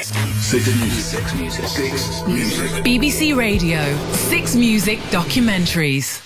Six Music. BBC Radio 6 Music documentaries.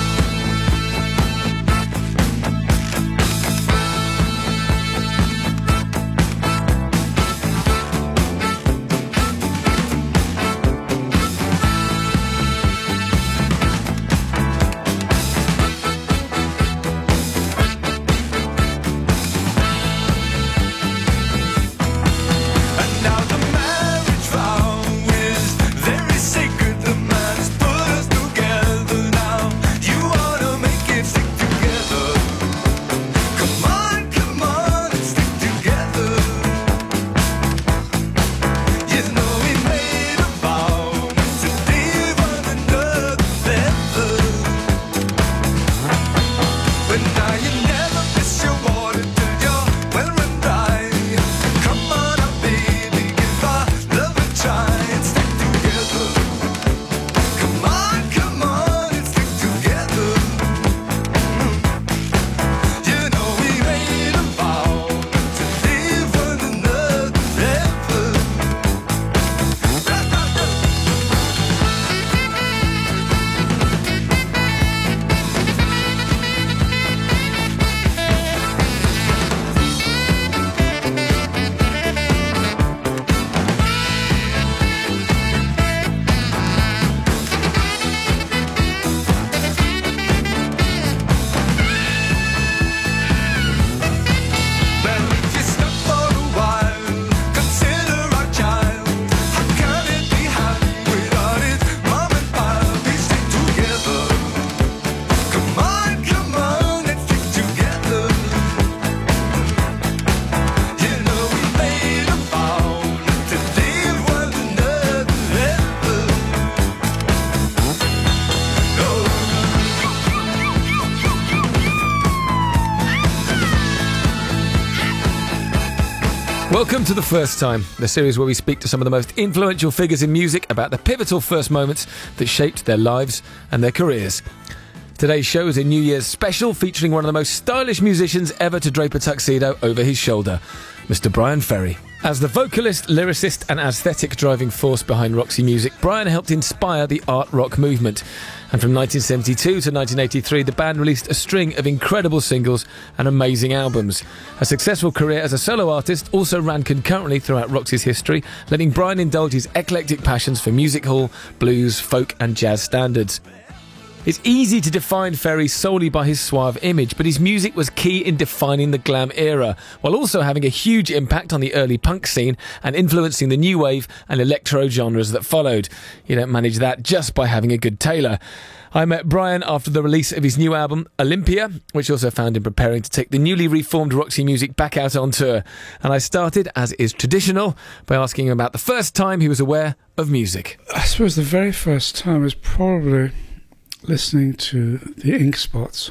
Welcome to The First Time, the series where we speak to some of the most influential figures in music about the pivotal first moments that shaped their lives and their careers. Today's show is a New Year's special featuring one of the most stylish musicians ever to drape a tuxedo over his shoulder, Mr. Bryan Ferry. As the vocalist, lyricist and aesthetic driving force behind Roxy Music, Bryan helped inspire the art rock movement. And from 1972 to 1983, the band released a string of incredible singles and amazing albums. A successful career as a solo artist also ran concurrently throughout Roxy's history, letting Bryan indulge his eclectic passions for music hall, blues, folk and jazz standards. It's easy to define Ferry solely by his suave image, but his music was key in defining the glam era, while also having a huge impact on the early punk scene and influencing the new wave and electro genres that followed. You don't manage that just by having a good tailor. I met Bryan after the release of his new album, Olympia, which also found him preparing to take the newly reformed Roxy Music back out on tour. And I started, as is traditional, by asking him about the first time he was aware of music. I suppose the very first time was probably listening to the Ink Spots.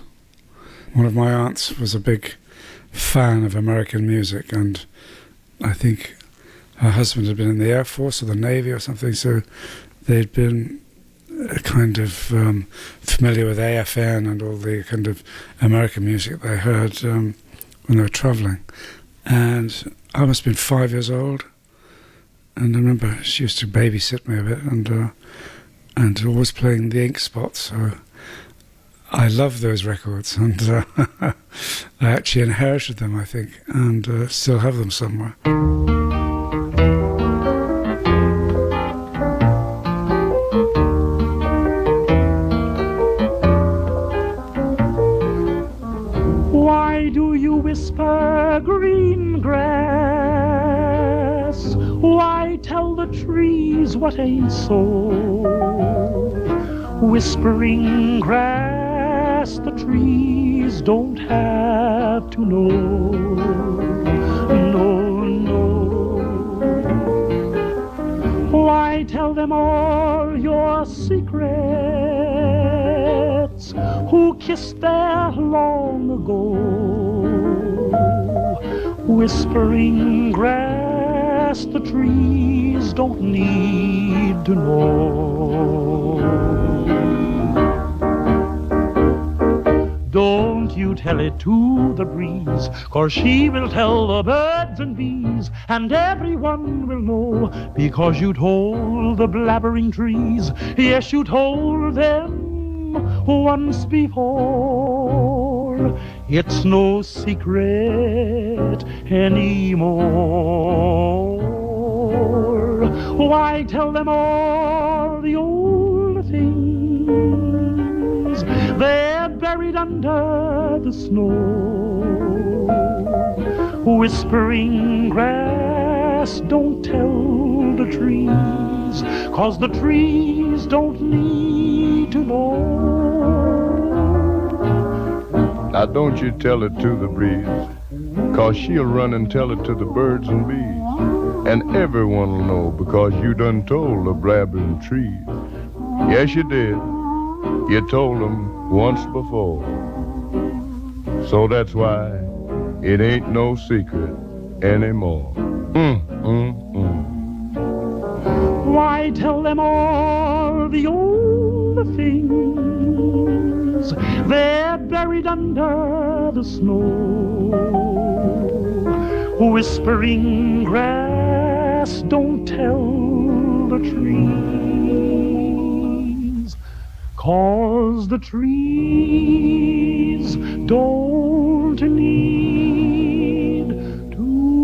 One of my aunts was a big fan of American music, and I think her husband had been in the Air Force or the Navy or something, so they'd been kind of familiar with AFN and all the kind of American music they heard when they were travelling. And I must have been 5 years old, and I remember she used to babysit me a bit, and always playing the Ink Spots. So I love those records, and I actually inherited them, I think, and still have them somewhere. Why do you whisper green grass? Why tell the trees what ain't so? Whispering grass, the trees don't have to know. No, no. Why tell them all your secrets? Who kissed there long ago? Whispering grass, the trees don't need to know. Don't you tell it to the breeze, 'cause she will tell the birds and bees, and everyone will know, because you told the blabbering trees. Yes, you told them once before. It's no secret anymore. Why tell them all the old things? They're buried under the snow. Whispering grass, don't tell the trees, 'cause the trees don't need to know. Now don't you tell it to the breeze, 'cause she'll run and tell it to the birds and bees, and everyone will know, because you done told the blabbering trees. Yes, you did. You told them once before. So that's why it ain't no secret anymore. Why tell them all the old things? They're buried under the snow. Whispering grass, don't tell the trees, 'cause the trees don't need to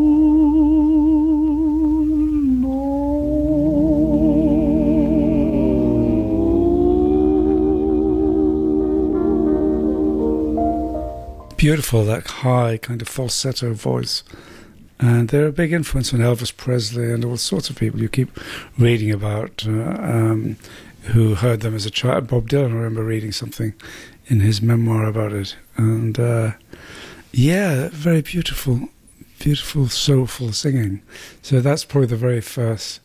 Beautiful, that high kind of falsetto voice. And they're a big influence on Elvis Presley and all sorts of people you keep reading about who heard them as a child. Bob Dylan, I remember reading something in his memoir about it. And yeah, very beautiful, beautiful, soulful singing. So that's probably the very first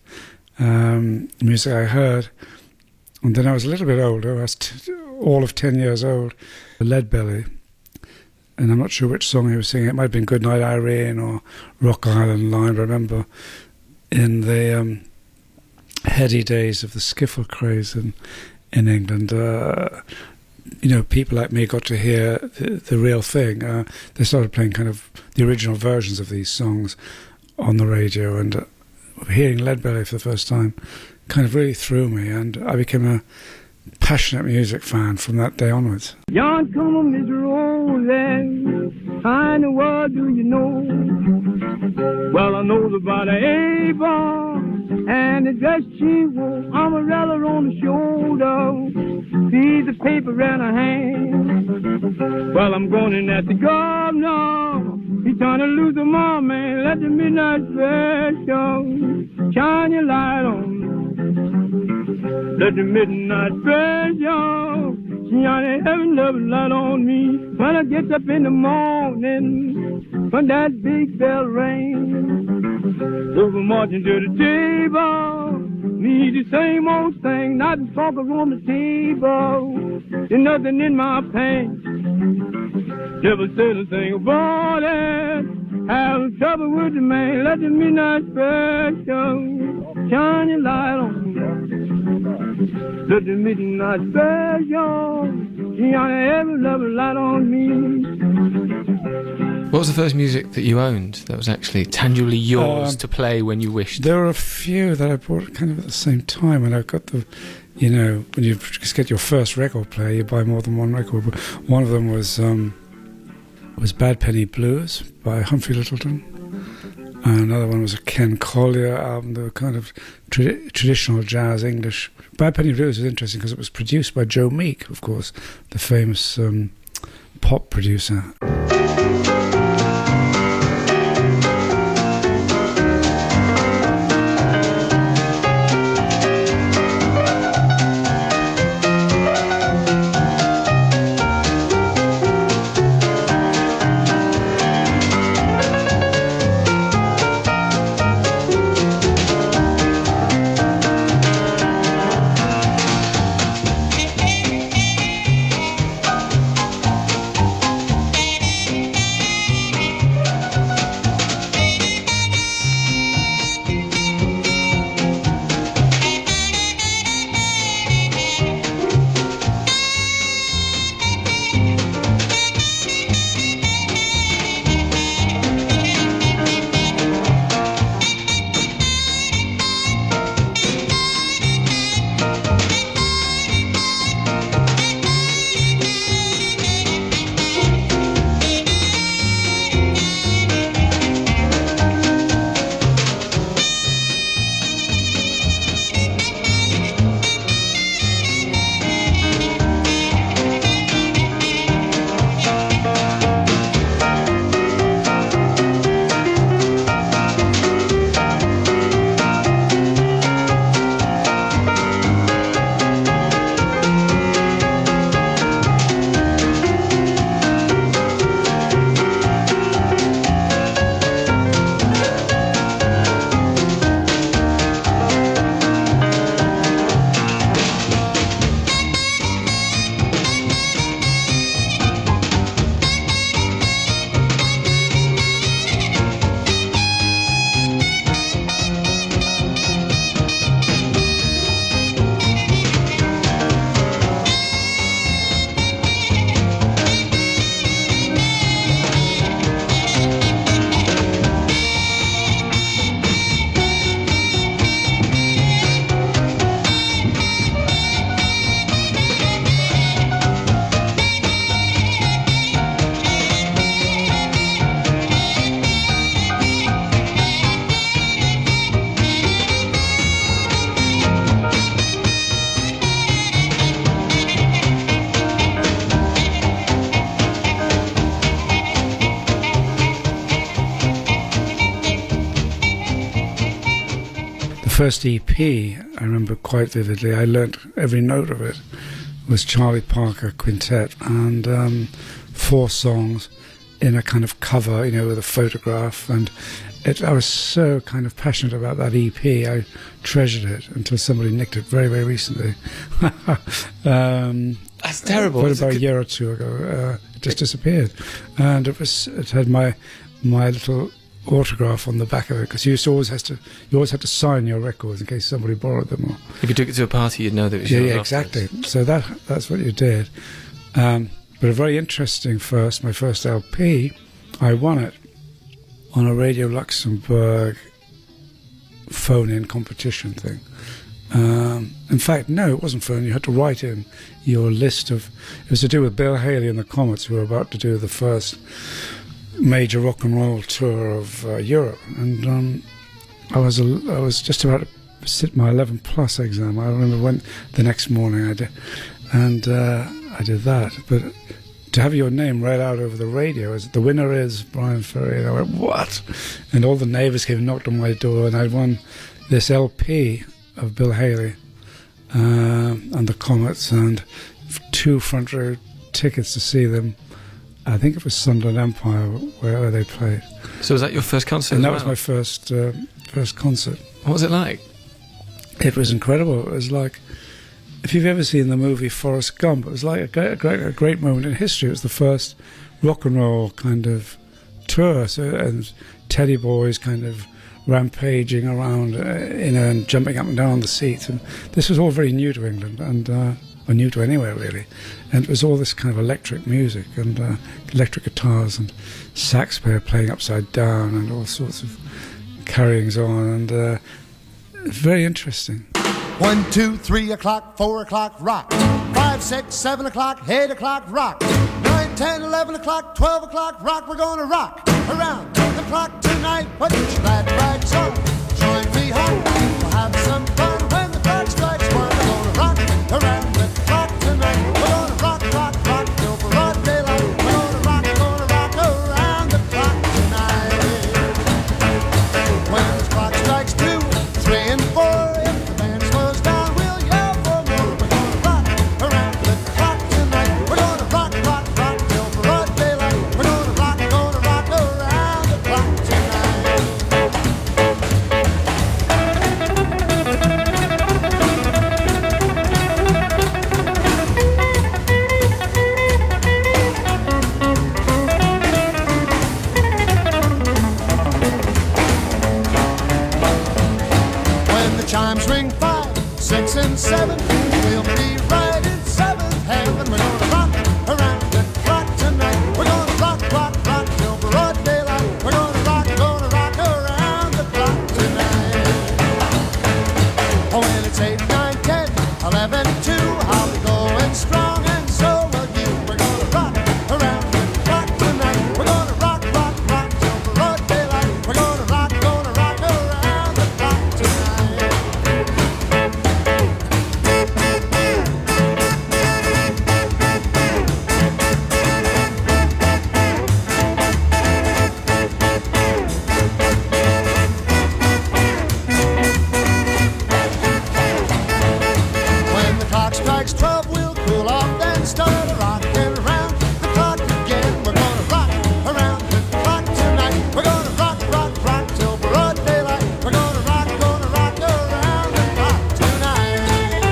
music I heard. And then I was a little bit older, I was all of 10 years old, Leadbelly. And I'm not sure which song he was singing. It might have been Goodnight Irene or Rock Island Line. But I remember in the heady days of the skiffle craze in England, you know, people like me got to hear the real thing. They started playing kind of the original versions of these songs on the radio, and hearing Leadbelly for the first time kind of really threw me, and I became a passionate music fan from that day onwards. Yon come Miss Rosie, how in the world do you know? Well, I know about Ava and the dress she wore, umbrella on the shoulder, piece of paper in her hand. Well, I'm going in at the governor, he's trying to lose the mom, man. Let the midnight special shine your light on me. Let the midnight special shine a heaven loving light on me. When I get up in the morning, when that big bell rings, over marching to the table, me the same old thing, not the smoke on the table, there's nothing in my pants. Never said a thing about it, having trouble with the man. Let the midnight special shine your light on me. Let the midnight special shine every loving light on me. What was the first music that you owned that was actually tangibly yours to play when you wished? There were a few that I bought kind of at the same time, and I got the, you know, when you just get your first record player, you buy more than one record. But one of them was Bad Penny Blues by Humphrey Lyttelton. And another one was a Ken Collier album, the kind of traditional jazz English. Bad Penny Blues was interesting because it was produced by Joe Meek, of course, the famous pop producer. first EP, I remember quite vividly, I learnt every note of it, was Charlie Parker Quintet, and 4 songs in a kind of cover, with a photograph, and I was so kind of passionate about that EP. I treasured it until somebody nicked it very, very recently. That's terrible. About a year or two ago, it just disappeared, and it had my little autograph on the back of it, because you always had to sign your records in case somebody borrowed them. Or if you took it to a party, you'd know that it was yours. Yeah, exactly. So that's what you did. But a very interesting my first LP, I won it on a Radio Luxembourg phone-in competition thing. In fact, no, it wasn't phone. You had to write in your list of... It was to do with Bill Haley and the Comets, who were about to do the first major rock and roll tour of Europe. And I was just about to sit my 11 plus exam. I remember when the next morning I did. And I did that. But to have your name read out over the radio as the winner is Bryan Ferry, and I went, what? And all the neighbours came and knocked on my door, and I'd won this LP of Bill Haley and the Comets, and 2 front row tickets to see them. I think it was Sunderland Empire where they played. So was that your first concert? And that was my first concert. What was it like? It was incredible. It was like, if you've ever seen the movie Forrest Gump, it was like a great moment in history. It was the first rock and roll kind of tour, and Teddy Boys kind of rampaging around, and jumping up and down on the seats. And this was all very new to England, and or new to anywhere really. And it was all this kind of electric music and electric guitars and sax player playing upside down and all sorts of carryings on, and very interesting. 1, 2, 3 o'clock, 4 o'clock, rock. 5, 6, 7 o'clock, 8 o'clock, rock. 9, 10, 11 o'clock, 12 o'clock, rock. We're gonna rock around the clock tonight. Put your glad rags on, join me home. We'll have some fun when the clock strikes 1. We're gonna rock around the clock tonight. We're gonna rock, rock, rock till broad daylight. We're gonna rock around the clock tonight. When the clock strikes 2, 3, and 4. Chimes ring 5, 6, and 7. We'll be right in 7th heaven. We're gonna rock around the clock tonight. We're gonna rock, rock, rock till broad daylight. We're gonna rock around the clock tonight. Oh, when it's 8, 9, 10, 11, 2, I'll be going strong, and so will you. We're gonna rock around the clock tonight. We're gonna rock, rock, rock till broad daylight. We're gonna rock around the clock tonight. Strikes 12, we'll cool off, then start rocking around the clock again. We're gonna rock around the clock tonight. We're gonna rock, rock, rock till broad daylight. We're gonna rock around the clock tonight.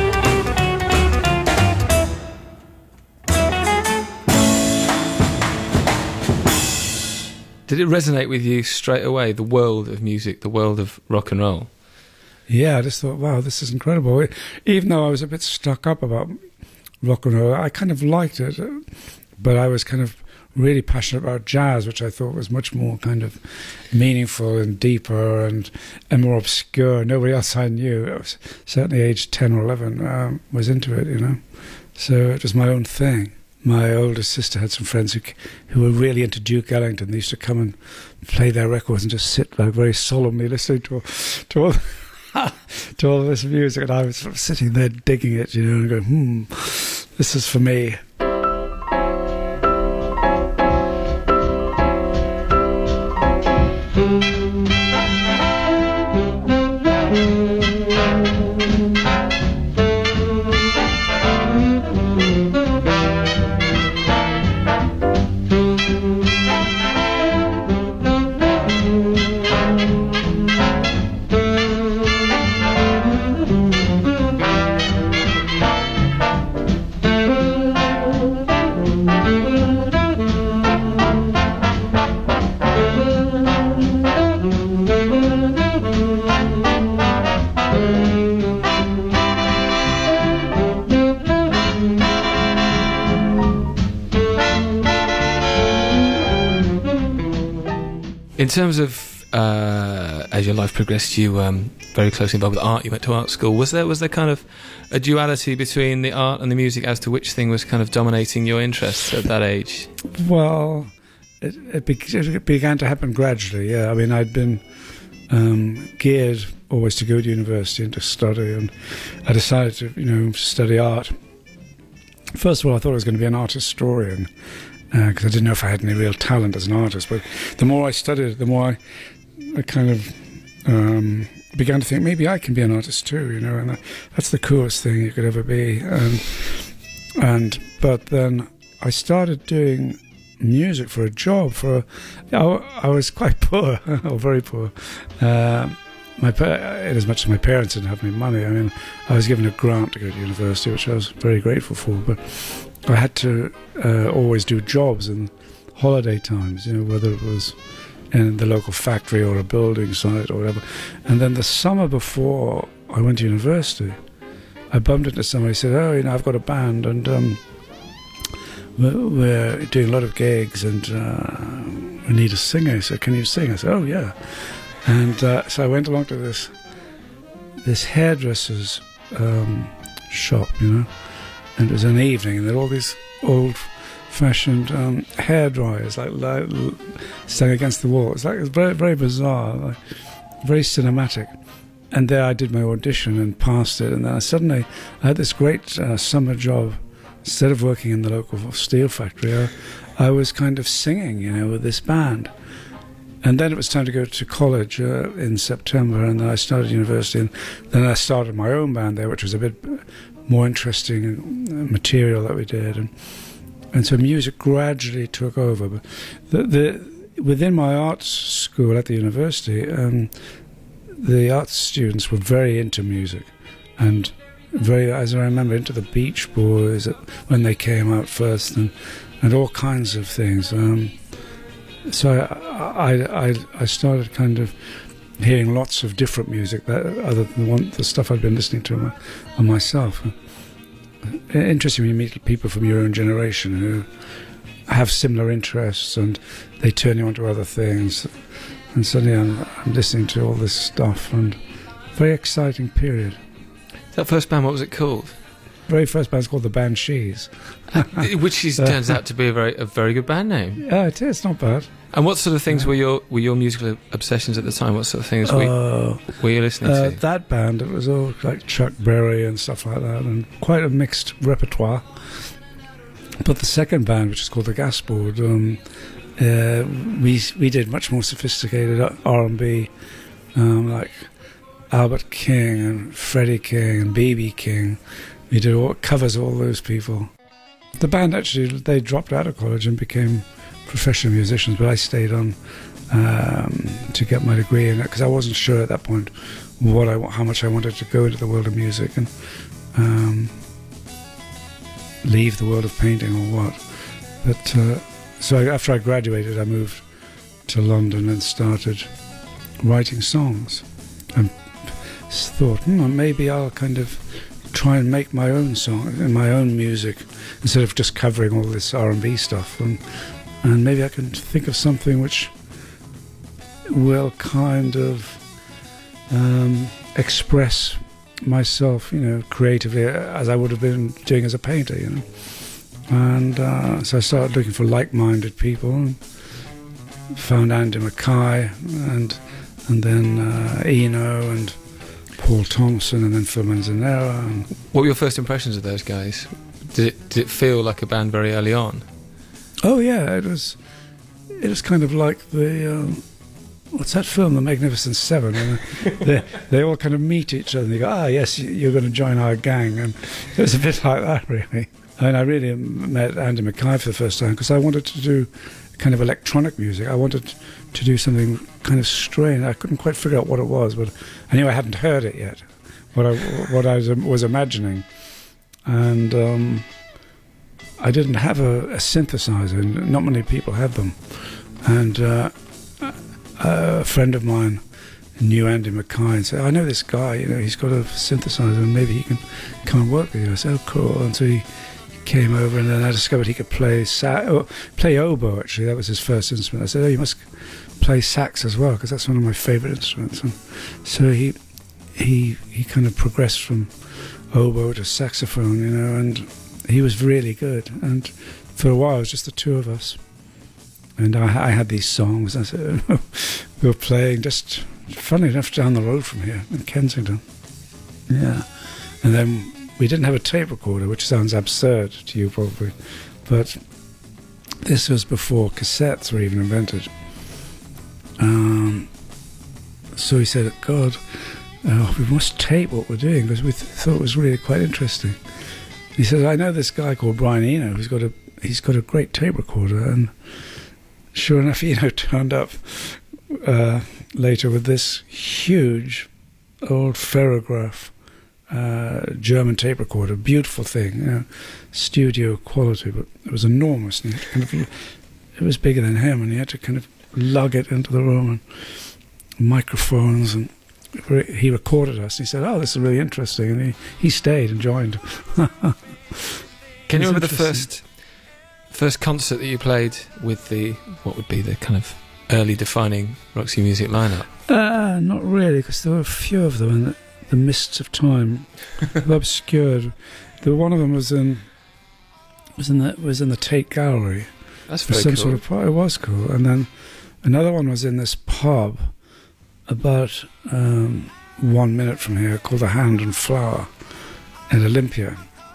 Did it resonate with you straight away, the world of music, the world of rock and roll? Yeah, I just thought, wow, this is incredible. Even though I was a bit stuck up about rock and roll, I kind of liked it, but I was kind of really passionate about jazz, which I thought was much more kind of meaningful and deeper and more obscure. Nobody else I knew, I was certainly aged 10 or 11, was into it, So it was my own thing. My older sister had some friends who were really into Duke Ellington. They used to come and play their records and just sit like very solemnly listening to all to all this music, and I was sort of sitting there digging it, and going, this is for me. In terms of as your life progressed, you very closely involved with art. You went to art school. Was there kind of a duality between the art and the music as to which thing was kind of dominating your interests at that age? Well, it began to happen gradually. Yeah, I mean, I'd been geared always to go to university and to study, and I decided to study art. First of all, I thought I was going to be an art historian because I didn't know if I had any real talent as an artist. But the more I studied, the more I kind of began to think maybe I can be an artist too, and that's the coolest thing you could ever be. But then I started doing music for a job. I was quite poor, or very poor. As much as my parents didn't have any money, I mean, I was given a grant to go to university, which I was very grateful for. But I had to always do jobs in holiday times, whether it was in the local factory or a building site or whatever. And then the summer before I went to university, I bumped into somebody who said, "Oh, I've got a band and we're doing a lot of gigs and we need a singer." He said, "Can you sing?" I said, "Oh, yeah." And so I went along to this hairdresser's shop, and it was an evening, and there were all these old-fashioned hair dryers, like standing against the wall. It was very, very bizarre, very cinematic. And there I did my audition and passed it, and then suddenly I had this great summer job. Instead of working in the local steel factory, I was kind of singing, with this band. And then it was time to go to college in September, and then I started university, and then I started my own band there, which was a bit more interesting material that we did, and so music gradually took over. But within my arts school at the university, the arts students were very into music, and very, as I remember, into the Beach Boys when they came out first, and all kinds of things. So I started kind of hearing lots of different music other than the stuff I'd been listening to on myself. Interesting when you meet people from your own generation who have similar interests and they turn you on to other things. And suddenly I'm listening to all this stuff, and very exciting period. That first band, what was it called? Very first band's called the Banshees. Which turns out to be a very good band name. Yeah, it is, not bad. And what sort of things were your musical obsessions at the time? What sort of things were you listening to? That band, it was all like Chuck Berry and stuff like that, and quite a mixed repertoire. But the second band, which is called the Gasboard, we did much more sophisticated R&B, like Albert King and Freddie King and B.B. King. We did covers of all those people. The band actually, they dropped out of college and became professional musicians, but I stayed on to get my degree in it because I wasn't sure at that point how much I wanted to go into the world of music and leave the world of painting or what. But so after I graduated, I moved to London and started writing songs, and thought, maybe I'll kind of try and make my own song and my own music instead of just covering all this R&B stuff, and maybe I can think of something which will kind of express myself, creatively as I would have been doing as a painter, And so I started looking for like-minded people, and found Andy Mackay, and then Eno and Paul Thompson, and then Phil Manzanera. And what were your first impressions of those guys? Did it feel like a band very early on? Oh yeah, it was kind of like the what's that film, The Magnificent Seven? And they all kind of meet each other and they go, yes, you're going to join our gang, and it was a bit like that, really. I really met Andy Mackay for the first time because I wanted to do kind of electronic music. I wanted to do something kind of strange. I couldn't quite figure out what it was, but I knew I hadn't heard it yet, what I was imagining. And I didn't have a synthesizer, and not many people had them. And a friend of mine knew Andy Mackay and said, I know this guy, he's got a synthesizer and maybe he can come and work with you. I said, oh, cool. And so he came over, and then I discovered he could play oboe, actually. That was his first instrument. I said, oh, you must play sax as well, because that's one of my favourite instruments. And so he kind of progressed from oboe to saxophone, and he was really good. And for a while, it was just the two of us. And I had these songs. I said, we were playing just, funny enough, down the road from here in Kensington. Yeah. And then we didn't have a tape recorder, which sounds absurd to you probably, but this was before cassettes were even invented. So he said, God, we must tape what we're doing, because we thought it was really quite interesting. He said, I know this guy called Brian Eno who's got a great tape recorder. And sure enough, Eno turned up later with this huge old Ferrograph German tape recorder, beautiful thing, studio quality, but it was enormous. And it was bigger than him, and he had to kind of lug it into the room, and microphones, and he recorded us. And he said, "Oh, this is really interesting," and he stayed and joined. Can you remember the first concert that you played with what would be the kind of early defining Roxy Music lineup? Not really, because there were a few of them, and the mists of time were obscured. One of them was in the Tate Gallery. That's very cool. Sort of, it was cool. And then another one was in this pub about 1 minute from here, called the Hand and Flower in Olympia,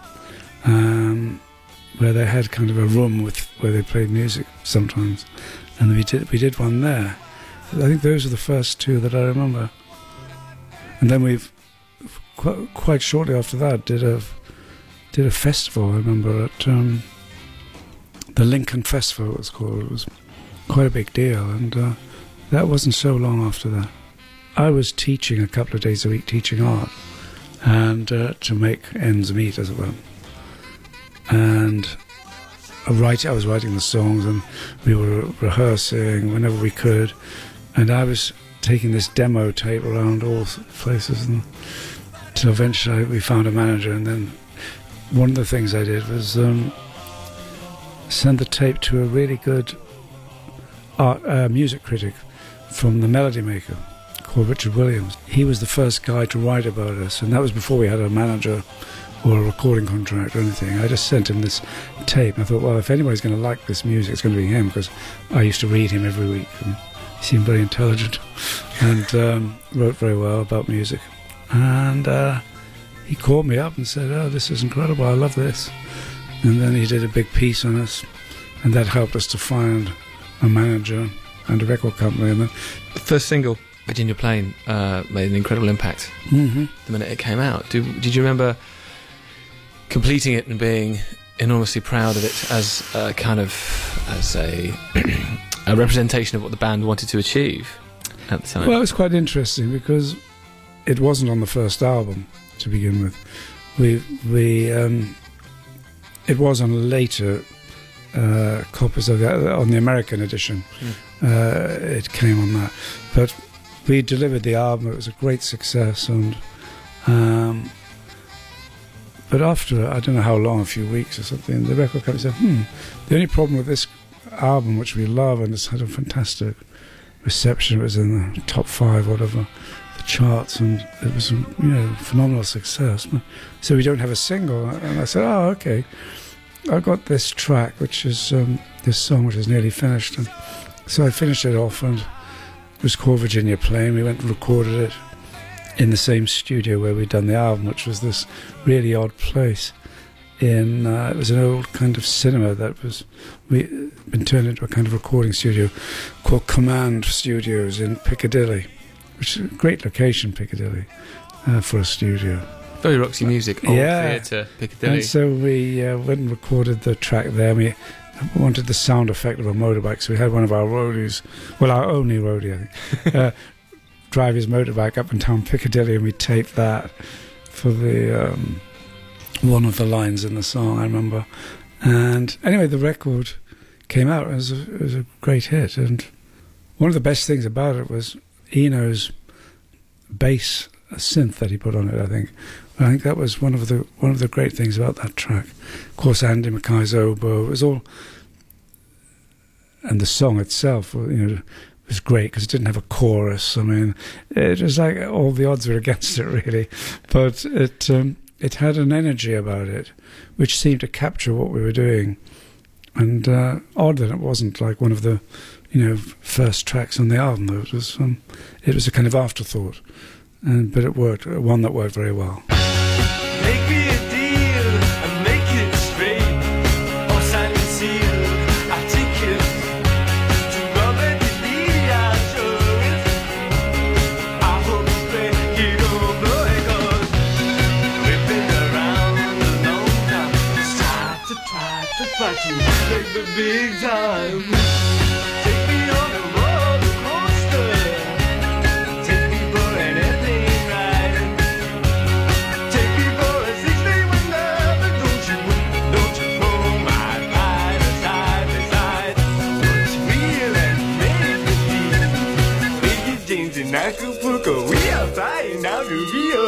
where they had kind of a room where they played music sometimes, and we did one there. I think those are the first two that I remember. And then we've quite shortly after that did a festival. I remember at the Lincoln Festival, it was called. It was quite a big deal, and that wasn't so long after that. I was teaching a couple of days a week, teaching art, and to make ends meet, as it were. And I was writing the songs, and we were rehearsing whenever we could, and I was taking this demo tape around all places, and until eventually we found a manager. And then one of the things I did was send the tape to a really good music critic from the Melody Maker called Richard Williams. He was the first guy to write about us, and that was before we had a manager or a recording contract or anything. I just sent him this tape, and I thought, well, if anybody's going to like this music, it's going to be him, because I used to read him every week, and he seemed very intelligent and wrote very well about music. And he called me up and said, "Oh, this is incredible, I love this." And then he did a big piece on us, and that helped us to find a manager and a record company. And then the first single, Virginia Plain, made an incredible impact the minute it came out. Did you remember completing it and being enormously proud of it as a a representation of what the band wanted to achieve at the time? Well, it was quite interesting, because it wasn't on the first album to begin with. It was on later copies of on the American edition. It came on that, but we delivered the album. It was a great success, and but after, I don't know how long, a few weeks or something, the record company said, the only problem with this album, which we love, and it's had a fantastic reception, it was in the top 5, whatever, the charts, and it was phenomenal success. So we don't have a single. And I said, oh, okay. I got this track, which is this song, which is nearly finished. And so I finished it off, and it was called Virginia Plain. We went and recorded it in the same studio where we'd done the album, which was this really odd place. It was an old kind of cinema that been turned into a kind of recording studio called Command Studios in Piccadilly, which is a great location, Piccadilly, for a studio. Very Roxy Music, old theatre, Piccadilly. And so we went and recorded the track there. We wanted the sound effect of a motorbike, so we had one of our roadies, well, our only roadie, I think, drive his motorbike up and down Piccadilly, and we taped that for the one of the lines in the song, I remember. And anyway, the record came out. It was a great hit, and one of the best things about it was Eno's bass synth that he put on it. I think that was one of the great things about that track. Of course, Andy Mackay's oboe, it was all, and the song itself, was great because it didn't have a chorus. I mean, it was like all the odds were against it, really. But it had an energy about it which seemed to capture what we were doing. And odd that it wasn't like one of the, first tracks on the album. Though it was a kind of afterthought, but it worked. One that worked very well. Make me a deal and make it straight, or sign and seal our tickets to Robert E. Lee. I'll show it. I hope you break it over, 'cause we've been around a long time. It's time to try to make the big time. Take me on a roller coaster. Take me for an airplane ride. Take me for a 6-day wonder. Don't you pull my ride side to side. What's real and make it deep. Baby James in Acapulco, we are flying now to Rio.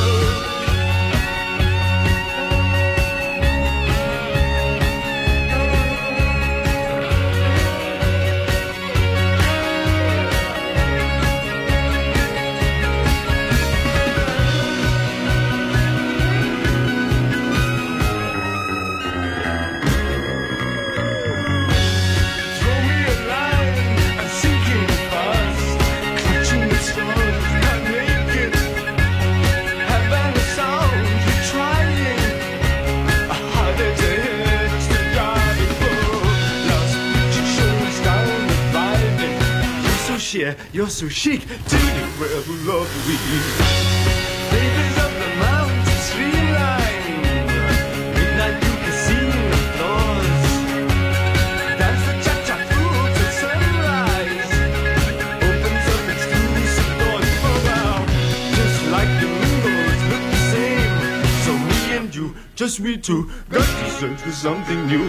You're so chic to the world who love we. Babies of the mountain streamline, midnight you can see the floors. Dance the cha-cha through till sunrise. Opens up exclusive doors. Oh wow, just like the windows look the same. So me and you, just we two, got to search for something new.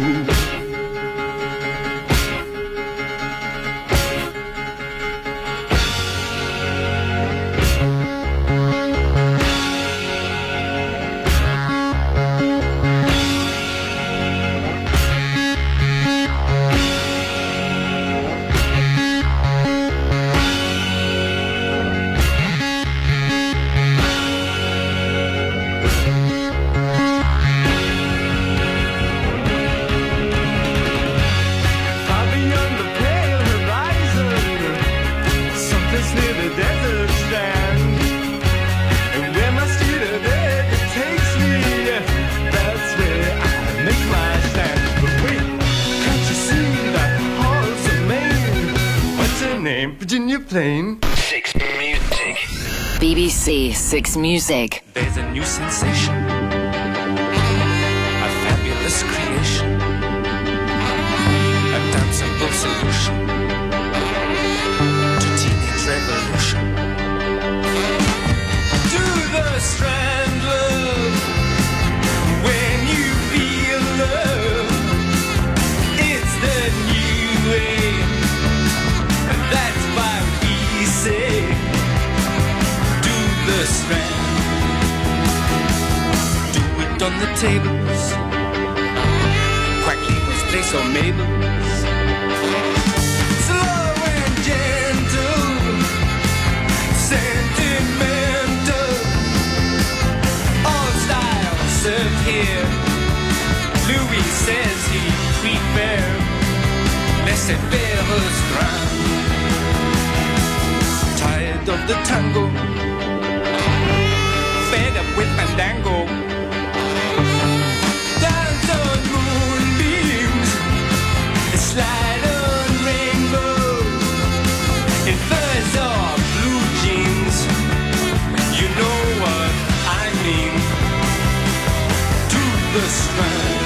Virginia Plain. Six Music. BBC Six Music. There's a new sensation, a fabulous creation, a danceable solution to teenage revolution. To the Strand, love, when you feel love, it's the new way. That's why we say, do the Strand. Do it on the tables, Quackleber's Place or Mabel's. Slow and gentle, sentimental, all style served here. Louis says he prefer laissez-faire Strand. Tired of the tango, fed up with fandango. Dance on moonbeams, slide on rainbows, in furs or blue jeans. You know what I mean. To the Strand.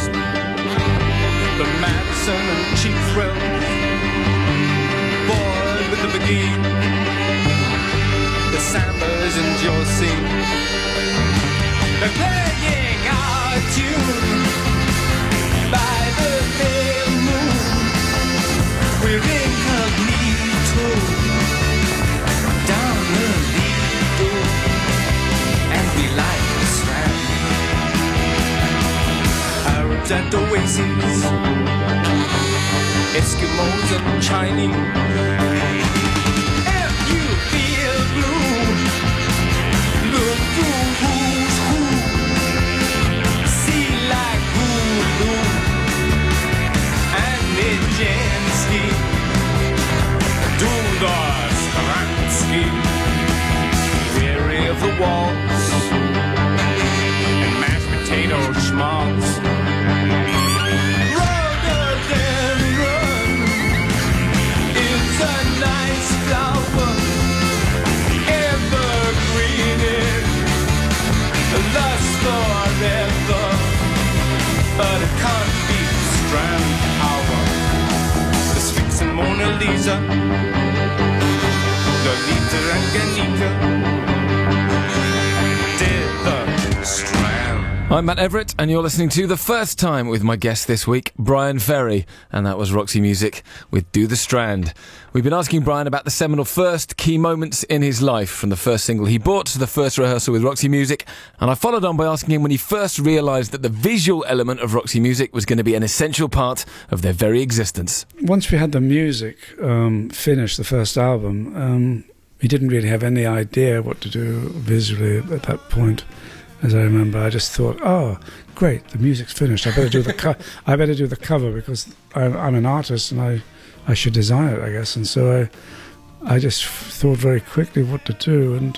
The Madison and cheap thrill, bored with the beguine, the sambas and Josie, they're playing our tune by the pale moon. We're incognito down the Lido, and we like the Strand. Arabs at Oasis, Eskimos and Chinese. If you feel blue, look through who's who. See like Hulu and Nijinsky. Do the Stransky. Weary of the waltz and mashed potato schmaltz. Forever, but it can't be Strand Hour. The Sphinx and Mona Lisa, Lolita and Ganita did the Strand. I'm Matt Everett, and you're listening to The First Time with my guest this week, Bryan Ferry, and that was Roxy Music with Do the Strand. We've been asking Bryan about the seminal first key moments in his life, from the first single he bought to the first rehearsal with Roxy Music, and I followed on by asking him when he first realised that the visual element of Roxy Music was going to be an essential part of their very existence. Once we had the music finished, the first album, we didn't really have any idea what to do visually at that point. As I remember, I just thought, oh, great, the music's finished. I better do the I better do the cover, because I'm an artist and I should design it, I guess. And so I just thought very quickly what to do, and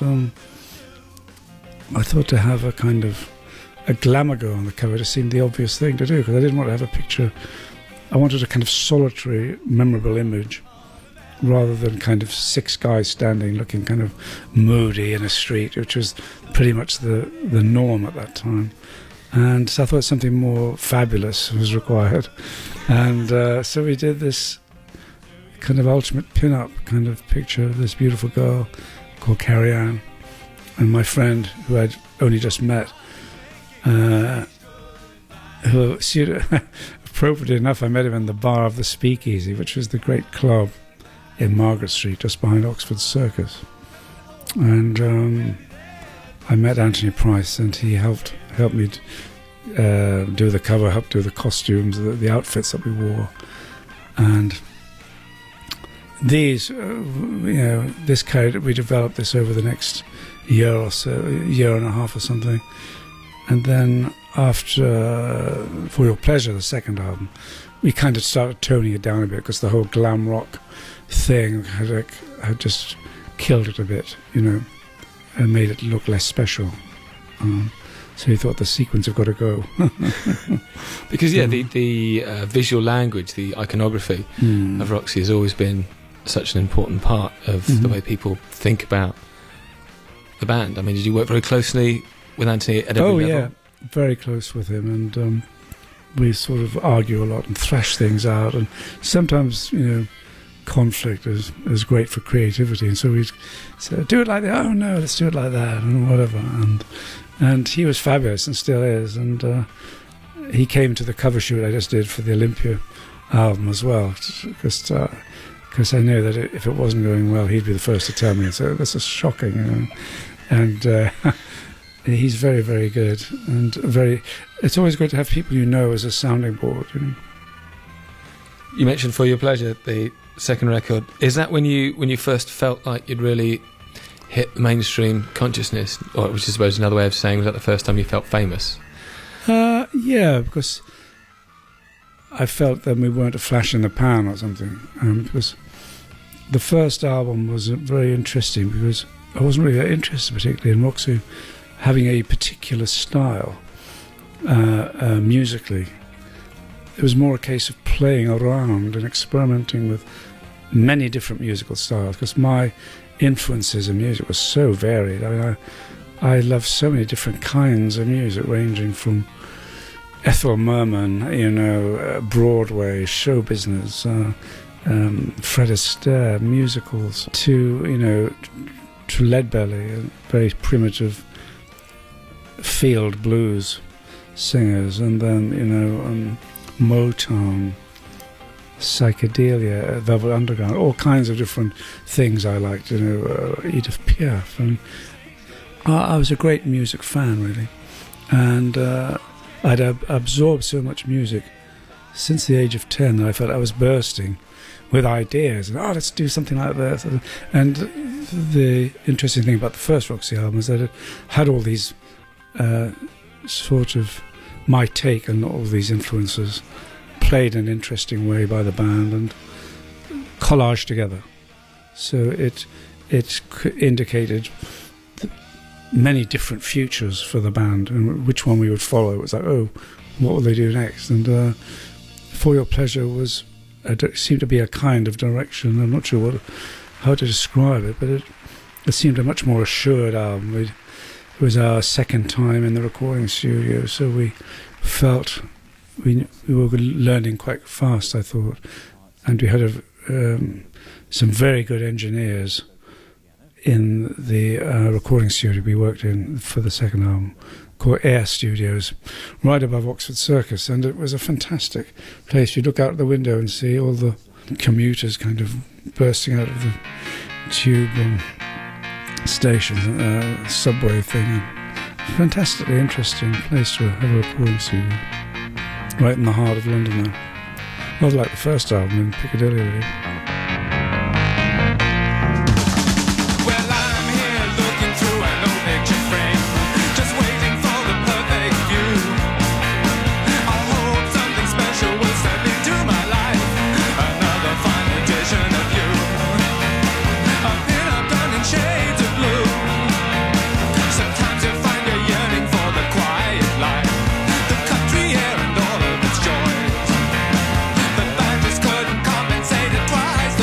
I thought to have a kind of a glamour girl on the cover just seemed the obvious thing to do, because I didn't want to have a picture. I wanted a kind of solitary, memorable image, rather than kind of six guys standing looking kind of moody in a street, which was pretty much the norm at that time. And so I thought something more fabulous was required. And so we did this kind of ultimate pin-up kind of picture of this beautiful girl called Carrie Ann. And my friend, who I'd only just met, who, appropriately enough, I met him in the bar of the Speakeasy, which was the great club in Margaret Street, just behind Oxford Circus. And I met Anthony Price, and he helped me do the cover, helped do the costumes, the outfits that we wore. And these, this character, we developed this over the next year or so, year and a half or something. And then after For Your Pleasure, the second album, we kind of started toning it down a bit, because the whole glam rock thing had just killed it a bit, and made it look less special. So he thought the sequence have got to go. Because the visual language, the iconography of Roxy has always been such an important part of the way people think about the band. I mean, did you work very closely with Anthony at every level? Yeah, very close with him, and we sort of argue a lot and thrash things out, and sometimes conflict is great for creativity, and so we'd say, do it like that, oh no, let's do it like that, and whatever. And he was fabulous, and still is, and he came to the cover shoot I just did for the Olympia album as well, because I know that if it wasn't going well, he'd be the first to tell me. So this is shocking, and he's very, very good, and it's always great to have people as a sounding board. You mentioned For Your Pleasure, the second record. Is that when you first felt like you'd really hit mainstream consciousness, or which I suppose another way of saying, was that the first time you felt famous? Yeah, because I felt that we weren't a flash in the pan or something. Because the first album was very interesting, because I wasn't really interested particularly in Roxy having a particular style musically. It was more a case of playing around and experimenting with many different musical styles, because my influences in music were so varied. I mean, I love so many different kinds of music, ranging from Ethel Merman, you know, Broadway, show business, Fred Astaire, musicals, to, you know, to Leadbelly, a very primitive field blues singers, and then, you know, Motown, psychedelia, Velvet Underground, all kinds of different things I liked, you know, Edith Piaf. And I was a great music fan, really. And I'd absorbed so much music since the age of 10 that I felt I was bursting with ideas. And, let's do something like this. And the interesting thing about the first Roxy album is that it had all these sort of my take on all these influences, played in an interesting way by the band and collaged together. So it indicated many different futures for the band and which one we would follow. It was like, what will they do next? And For Your Pleasure seemed to be a kind of direction. I'm not sure how to describe it, but it seemed a much more assured album. It was our second time in the recording studio, so we felt we were learning quite fast, I thought, and we had some very good engineers in the recording studio we worked in for the second album, called Air Studios, right above Oxford Circus, and it was a fantastic place. You look out the window and see all the commuters kind of bursting out of the tube station, subway thing. Fantastically interesting place to have a recording studio, right in the heart of London now. Not like the first album in Piccadilly, really. Twice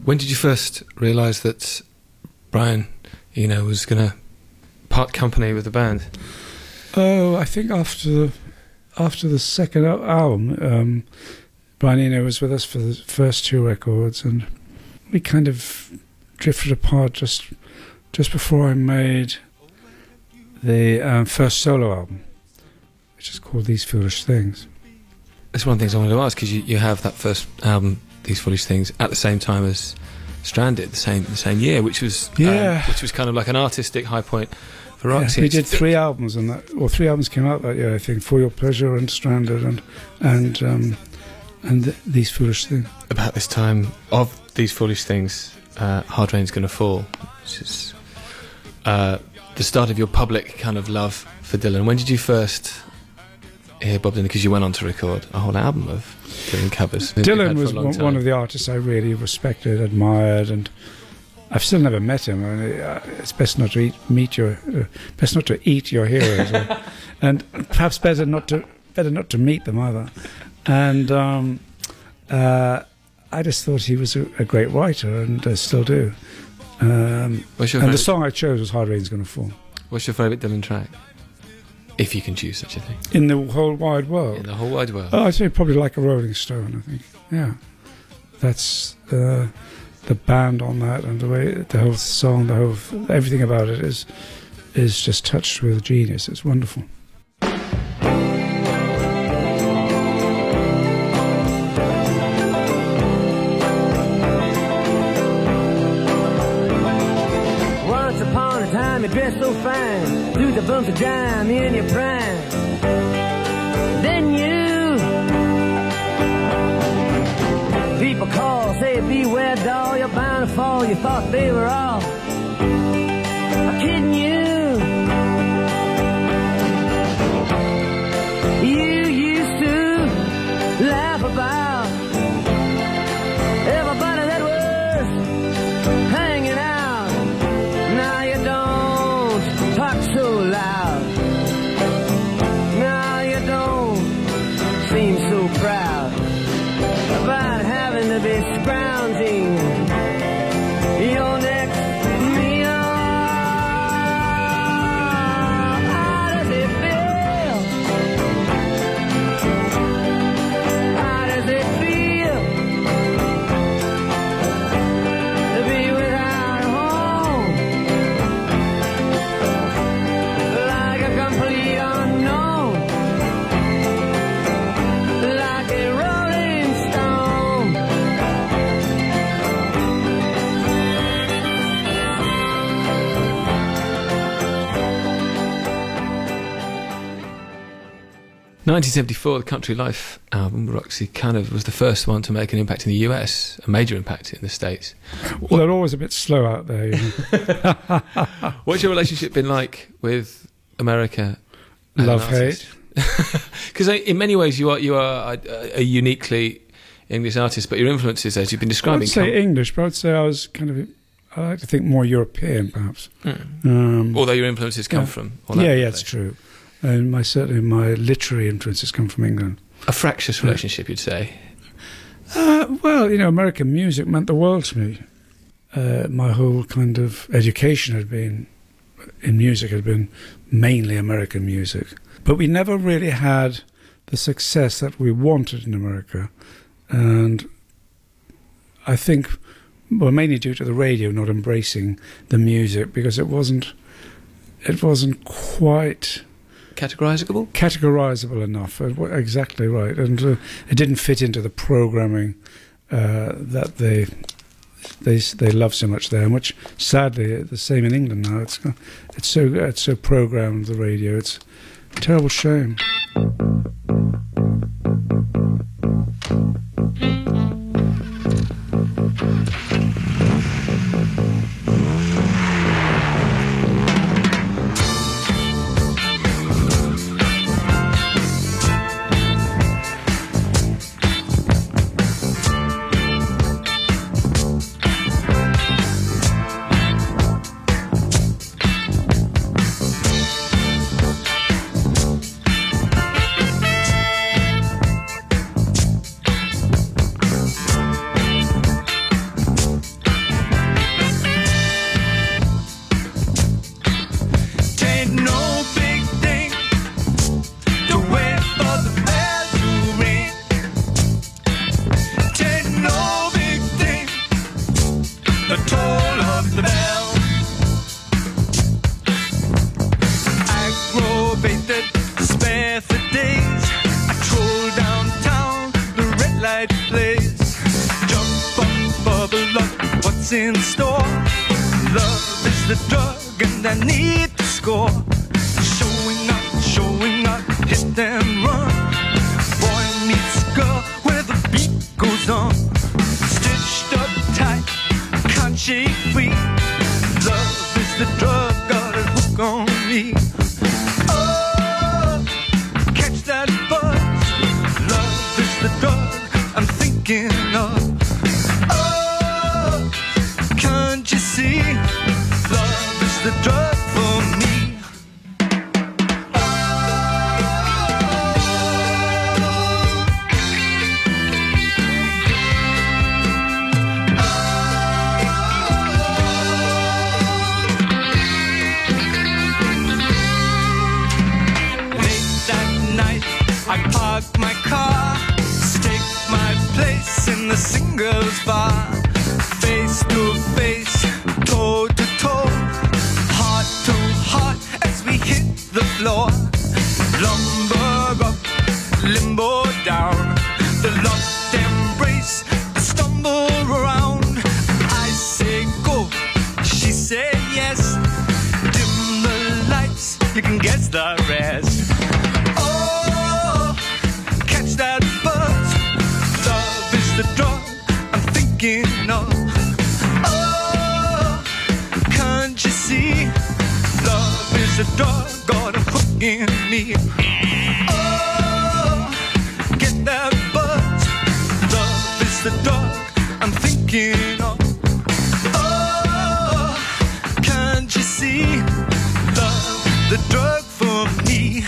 When did you first realise that Brian Eno was going to part company with the band? Oh, I think after the second album, Brian Eno was with us for the first 2 records, and we kind of drifted apart just before I made the first solo album, which is called These Foolish Things. That's one of the things I wanted to ask, because you have that first album, These Foolish Things, at the same time as Stranded, the same year, which was kind of like an artistic high point for Roxy. We did 3 albums, and 3 albums came out that year, I think. For Your Pleasure and Stranded and These Foolish Things. About this time of These Foolish Things, Hard Rain's Gonna Fall, which is the start of your public kind of love for Dylan. When did you first hear Bob Dylan? Because you went on to record a whole album of Dylan covers. Dylan was one of the artists I really respected, admired, and I've still never met him. I mean, it's best not to eat your heroes, and perhaps better not to meet them either. And I just thought he was a great writer, and still do. And the song I chose was Hard Rain's Gonna Fall. What's your favourite Dylan track? If you can choose such a thing. In the whole wide world? In the whole wide world. Oh, I'd say probably Like a Rolling Stone, I think. Yeah. That's the band on that, and the way, the whole song, everything about it is just touched with genius. It's wonderful. Once upon a time you dressed so fine, threw the bumps of dime in your prime. Then people call, say beware doll, you're bound to fall. You thought they were all kidding you. You used to laugh about everybody that was hanging out. Now you don't talk so loud. Now you don't seem so proud about having to be scrounging your next meal. How does it feel? How does it feel to be without a home? Like a complete unknown, like a rolling stone. ...1974, the Country Life album, Roxy kind of was the first one to make an impact in the US, a major impact in the States. Well, they're always a bit slow out there. You know? What's your relationship been like with America? Love, hate. Because in many ways you are a uniquely English artist, but your influences, as you've been describing... I would say English, but I would say I was kind of... I like to think more European, perhaps. Although your influences come from... Yeah, it's true. And certainly my literary influences come from England. A fractious relationship, you'd say? Well, you know, American music meant the world to me. My whole kind of education in music had been mainly American music. But we never really had the success that we wanted in America. And I think, well, mainly due to the radio not embracing the music, because it wasn't quite... Categorizable enough. Exactly right. And it didn't fit into the programming that they love so much there, and which sadly the same in England now. It's so programmed, the radio. It's a terrible shame. right place. Jump up, bubble up, what's in store? Love is the drug and I need to score. Showing up, hit and run. Boy meets girl where the beat goes on. Stitched up tight, can't shake free. Love is the drug, got a hook on me. Oh, catch that buzz. Love is the drug I'm thinking of. Oh, can't you see? Love is the drug for me. I park my car, stake my place in the singles bar. Face to face, toe to toe, heart to heart as we hit the floor. Lumber up, limbo down, the locked embrace, the stumble around. I say go, she say yes. Dim the lights, you can guess the rest. That buzz, love is the drug I'm thinking of. Oh, can't you see? Love is the drug, got a hook in me. Oh, get that buzz, love is the drug I'm thinking of. Oh, can't you see? Love, the drug for me.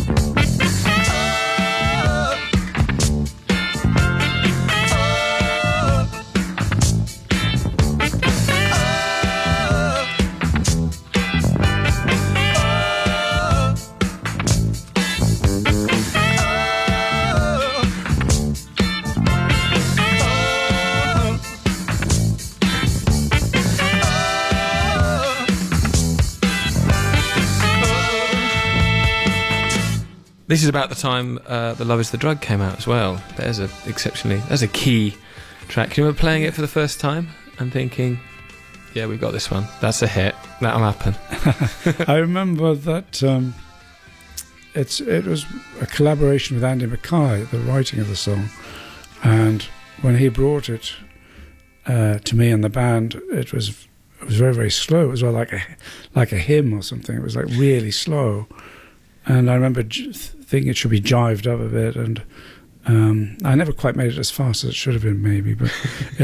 This is about the time The Love is the Drug came out as well. There's a key track. You remember playing it for the first time and thinking, yeah, we've got this one. That's a hit. That'll happen. I remember that it was a collaboration with Andy Mackay, the writing of the song. And when he brought it to me and the band, it was very, very slow. It was like a hymn or something. It was like really slow. And I remember thinking it should be jived up a bit, and I never quite made it as fast as it should have been, maybe. But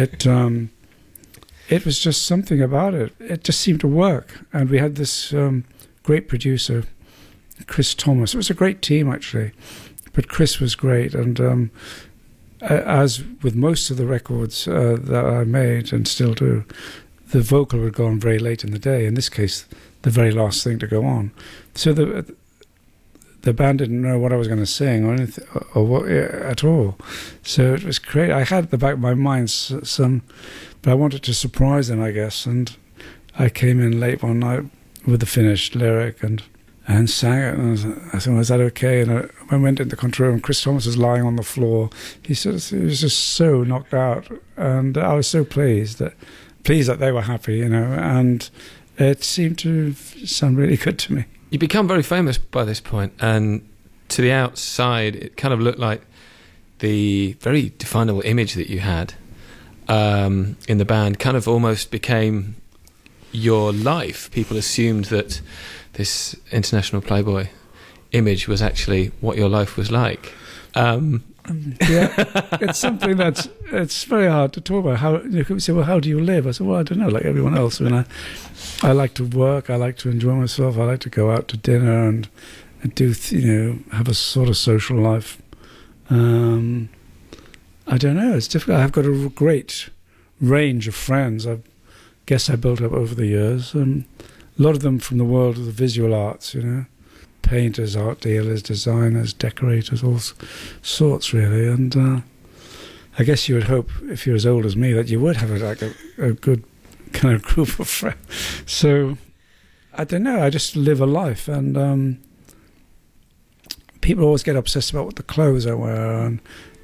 it was just something about it. It just seemed to work. And we had this great producer, Chris Thomas. It was a great team, actually, but Chris was great. And as with most of the records that I made and still do, the vocal would go on very late in the day. In this case, the very last thing to go on. So the band didn't know what I was going to sing or anything, or what, at all. So it was great. I had at the back of my mind some, but I wanted to surprise them, I guess. And I came in late one night with the finished lyric and sang it. And I thought, was that okay? And when I went into the control room, Chris Thomas was lying on the floor. He was just so knocked out, and I was so pleased that they were happy, and it seemed to sound really good to me. You become very famous by this point, and to the outside, it kind of looked like the very definable image that you had in the band kind of almost became your life. People assumed that this international playboy image was actually what your life was like. Yeah, it's something it's very hard to talk about. How you could say, well, how do you live? I said, well, I don't know, like everyone else. I mean, I like to work. I like to enjoy myself. I like to go out to dinner and do, have a sort of social life. I don't know. It's difficult. I've got a great range of friends. I guess I built up over the years. A lot of them from the world of the visual arts, painters, art dealers, designers, decorators, all sorts, really. And I guess you would hope, if you're as old as me, that you would have a good kind of group of friends. So I don't know. I just live a life, and people always get obsessed about what the clothes I wear, and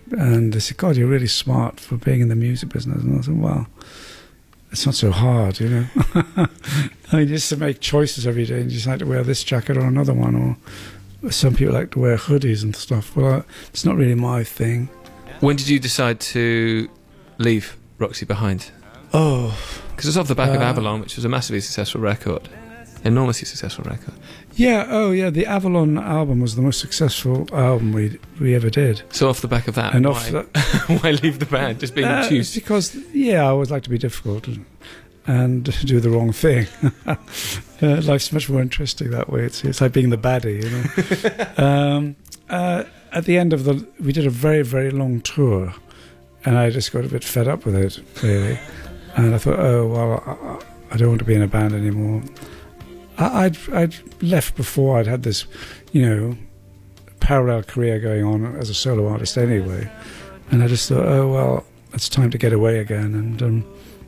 And they said, God, you're really smart for being in the music business. And I said, well, it's not so hard, you know. I mean, just to make choices every day and you decide to wear this jacket or another one, or some people like to wear hoodies and stuff. Well, it's not really my thing. When did you decide to leave Roxy behind? Oh. Because it's off the back of Avalon, which was a massively successful record. Enormously successful record. Yeah, the Avalon album was the most successful album we ever did. So off the back of that, and why leave the band? Just being obtuse? Because, I always like to be difficult and do the wrong thing. Life's much more interesting that way. It's like being the baddie, you know. At the end of we did a very, very long tour, and I just got a bit fed up with it, really. And I thought, I don't want to be in a band anymore. I'd left before I'd had this, parallel career going on as a solo artist anyway, and I just thought, it's time to get away again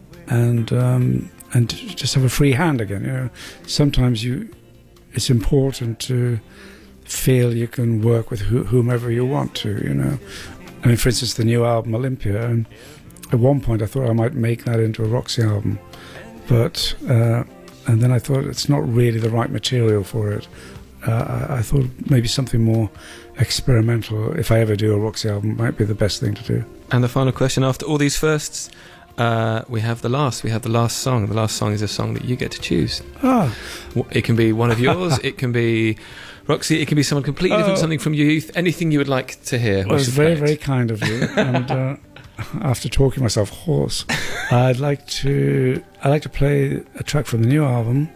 and just have a free hand again. You know, sometimes it's important to feel you can work with whomever you want to. You know, I mean, for instance, the new album Olympia, and at one point I thought I might make that into a Roxy album, but. And then I thought it's not really the right material for it. I thought maybe something more experimental, if I ever do a Roxy album, might be the best thing to do. And the final question, after all these firsts, we have the last song. The last song is a song that you get to choose. It can be one of yours, it can be Roxy, it can be someone completely different, something from your youth, anything you would like to hear. Well, it's very, very kind of you. And after talking myself hoarse, I like to play a track from the new album,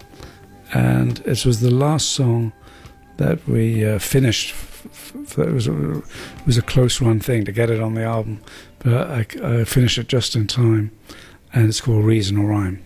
and it was the last song that we finished. It was a close run thing to get it on the album, but I finished it just in time, and it's called Reason or Rhyme.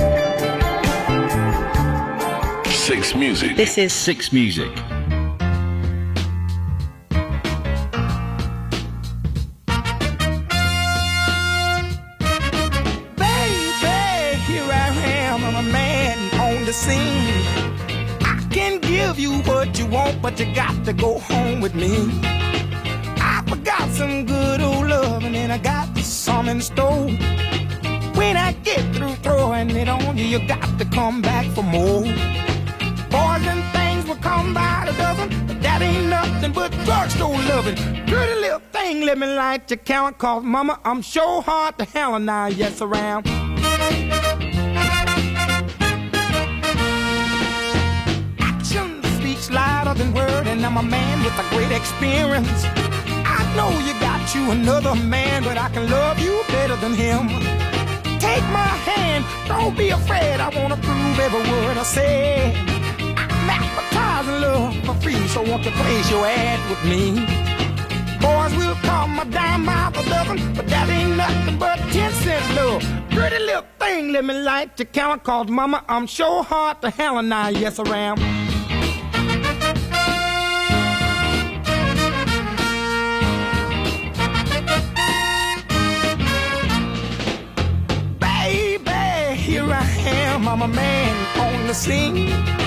This is Six Music. but you got to go home with me. I forgot some good old loving and I got some in store. When I get through throwing it on you, you got to come back for more. Boys and things will come by the dozen, but that ain't nothing but drugstore loving. Pretty little thing, let me light your count, cause mama, I'm sure hard to hell now, yes around. Action speaks louder than word, and I'm a man with a great experience. I know you got you another man, but I can love you better than him. Take my hand, don't be afraid, I wanna prove every word I say. I'm advertising love for free, so won't you place your ad with me? Boys will call my dime by the dozen, but that ain't nothing but 10-cent love. Pretty little thing, let me light your count, cause mama, I'm sure hard to hell and now, yes I am. Baby, here I am, I'm a man on the scene.